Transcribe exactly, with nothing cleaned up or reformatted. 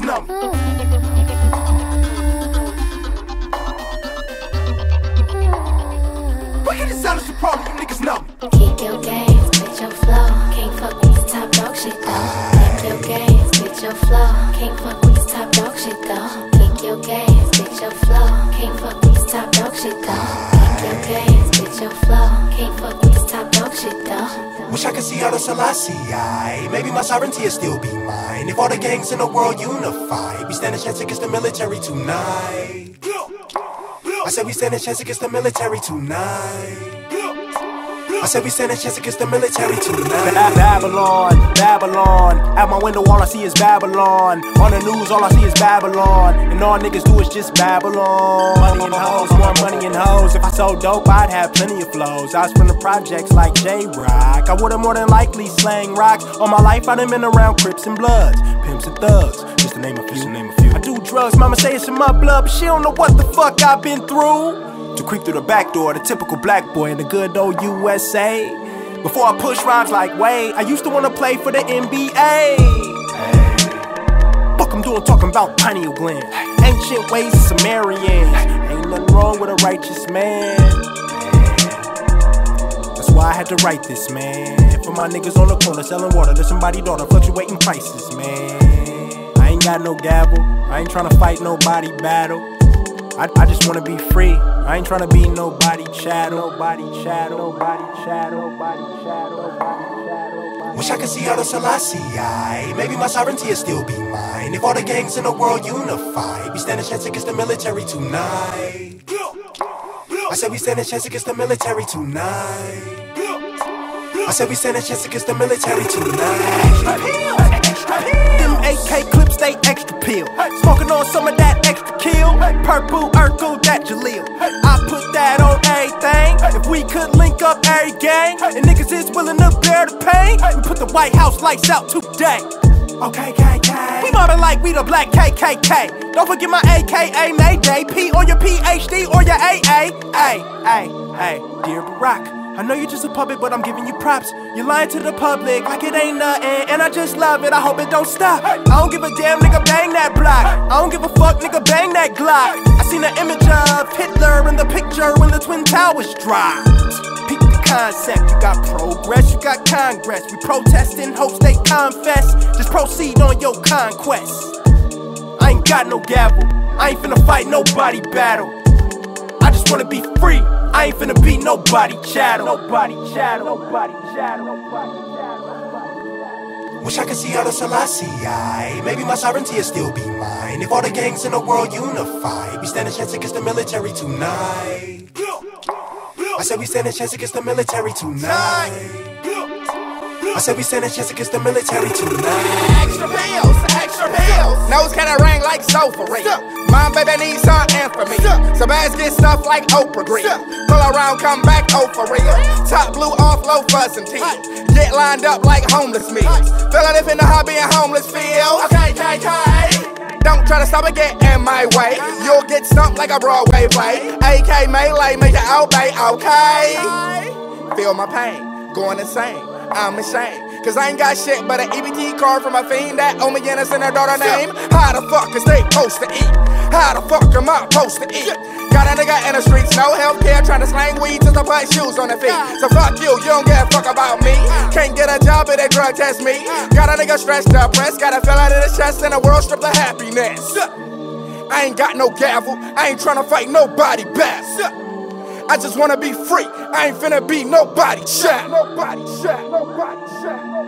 know me. Wicked as sound is the problem, you niggas know me. Keep your gaze, with your flow. Can't fuck with this top dog shit though. Keep your gaze, with your flow. Can't fuck with this top dog shit though. Keep your gaze, with your flow. Can't fuck with this top dog shit though. Keep your gaze, with your flow. Can't fuck with this top dog shit though. Wish I could see out of Selassie. Maybe my sovereignty will still be mine. If all the gangs in the world unify, we stand a chance against the military tonight. I said we stand a chance against the military tonight. I said we stand a chance against the military tonight. Babylon, Babylon. Out my window all I see is Babylon. On the news all I see is Babylon. And all niggas do is just Babylon. Money and hoes, more money and hoes. If I sold dope I'd have plenty of flows. I was from the projects like J-Rock. I would've more than likely slang rocks. All my life I done been around Crips and Bloods, Pimps and Thugs, just to name a few. Just to name a few. I do drugs, mama say it's in my blood, but she don't know what the fuck I've been through. To creep through the back door, the typical black boy in the good old U S A. Before I push rhymes like Wade, I used to wanna play for the N B A. Hey. Fuck I'm doing talking about pineal gland. Ancient ways of Sumerians. Ain't nothing wrong with a righteous man. That's why I had to write this, man. For my niggas on the corner selling water to somebody's daughter, fluctuating prices, man. I ain't got no gavel, I ain't tryna fight nobody battle. I, I just wanna be free. I ain't tryna be nobody chattel. Nobody chattel. Nobody chattel. Nobody chattel. Nobody chattel. Wish I could see out of Selassie. Maybe my sovereignty will still be mine. If all the gangs in the world unify, we stand a chance against the military tonight. I said we stand a chance against the military tonight. I said we stand a chance against the military tonight. Them A K clips, they extra peel. Smoking on some of that extra kill. Purple, Urkel, that Jaleel. I put that on everything. If we could link up every gang, and niggas is willing to bear the pain, we put the White House lights out today. Okay, K K. We mobbing like we the black K K K. Don't forget my A K A Mayday. P on your P H D or your A A. Hey, hey, hey, dear Barack, I know you're just a puppet, but I'm giving you props. You're lying to the public like it ain't nothing, and I just love it, I hope it don't stop. I don't give a damn, nigga, bang that block. I don't give a fuck, nigga, bang that Glock. I seen an image of Hitler in the picture when the Twin Towers dropped. Peep the concept, you got progress, you got Congress. We protest in hopes they confess. Just proceed on your conquest. I ain't got no gavel, I ain't finna fight nobody battle. I just wanna be free. I ain't finna be nobody chattel. Nobody chattel. Nobody chattel. Nobody chattel. Wish I could see out of Selassie. Maybe my sovereignty will still be mine. If all the gangs in the world unify, we stand a chance against the military tonight. I said we stand a chance against the military tonight. I said we stand a chance against the military tonight. Extra pills, extra pills. Nose kinda ring like sulfurate. Mom, baby, need some infamy. So bags get stuffed like Oprah Green. Pull around, come back, oh for real. Top blue off, low fuzz and teeth. Get lined up like homeless meals. Feeling if in the hobby and homeless feel. Okay, okay, okay. Don't try to stop and get in my way. You'll get stumped like a Broadway play. A K melee, make it obey, okay? Feel my pain, going insane. I'm ashamed, cause I ain't got shit but an E B T card from a fiend that owe me innocent her daughter name. How the fuck is they supposed to eat? How the fuck am I supposed to eat? Got a nigga in the streets, no healthcare, trying to slang weed till I put shoes on their feet. So fuck you, you don't give a fuck about me. Can't get a job if they drug test me. Got a nigga stressed up, pressed, got a feel out of his chest and the world stripped of happiness. I ain't got no gavel, I ain't tryna fight nobody back. I just wanna be free, I ain't finna be nobody chat. Nobody chat, nobody chat.